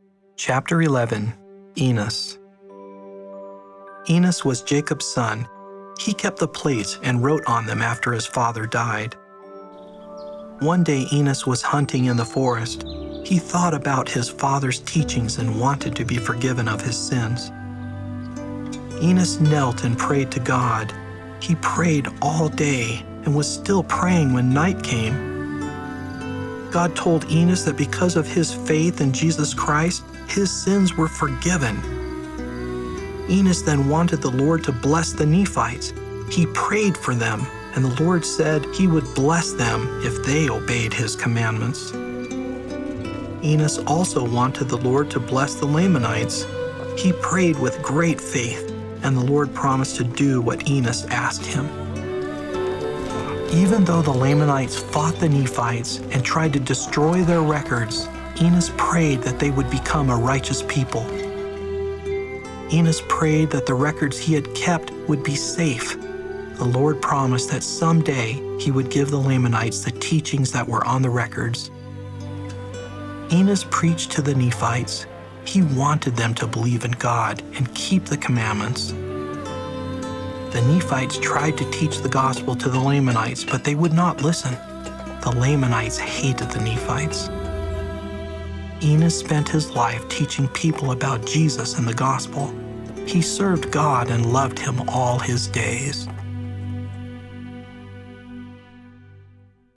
Chapter 11. Enos. Enos was Jacob's son. He kept the plates and wrote on them after his father died. One day Enos was hunting in the forest. He thought about his father's teachings and wanted to be forgiven of his sins. Enos knelt and prayed to God. He prayed all day and was still praying when night came. God told Enos that because of his faith in Jesus Christ, his sins were forgiven. Enos then wanted the Lord to bless the Nephites. He prayed for them, and the Lord said he would bless them if they obeyed his commandments. Enos also wanted the Lord to bless the Lamanites. He prayed with great faith, and the Lord promised to do what Enos asked him. Even though the Lamanites fought the Nephites and tried to destroy their records, Enos prayed that they would become a righteous people. Enos prayed that the records he had kept would be safe. The Lord promised that someday he would give the Lamanites the teachings that were on the records. Enos preached to the Nephites. He wanted them to believe in God and keep the commandments. The Nephites tried to teach the gospel to the Lamanites, but they would not listen. The Lamanites hated the Nephites. Enos spent his life teaching people about Jesus and the gospel. He served God and loved him all his days.